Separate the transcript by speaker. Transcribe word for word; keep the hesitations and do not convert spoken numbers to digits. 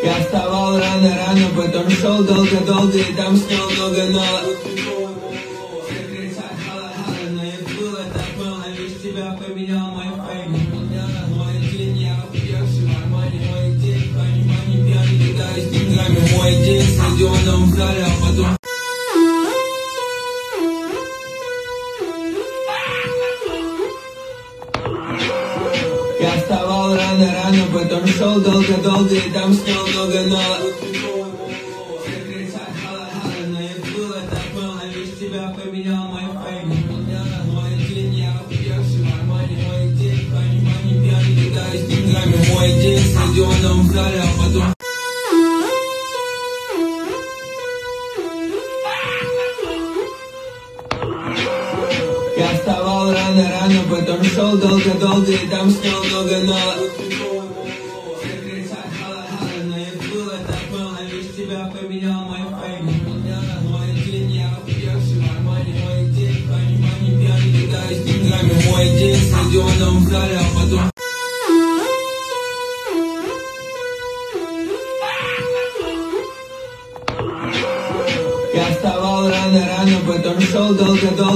Speaker 1: Я вставал рано-рано, потом шел долго-долго и там снял много нола. Все кричат хала-хала, но я было так мало, лишь тебя поменял мой фейм. Мой день, я уехавший в Армане, мой день, понимание, пьяный, кидаюсь деньгами. Мой день с стадионом в зале, а потом... Я вставал рано-рано, потом шел долго-долго и там снял много нола. Все кричат хала-хала, но я было так мало, лишь тебя поменял мой фейм. Мой день, я уехавший в Армане, мой день, понимание, пьяный, кидаюсь деньгами. Мой день с стадионом в зале, а потом... Я вставал рано-рано, потом шел долго-долго и там снял много нола. Все кричат хала-хала, но я было так мало, лишь тебя поменял мой фейм. Мой день, я уехавший в Армане, мой день, понимание, пьяный, кидаюсь деньгами. Мой день с стадионом в зале, а потом... Я вставал рано-рано, потом шел долго-долго.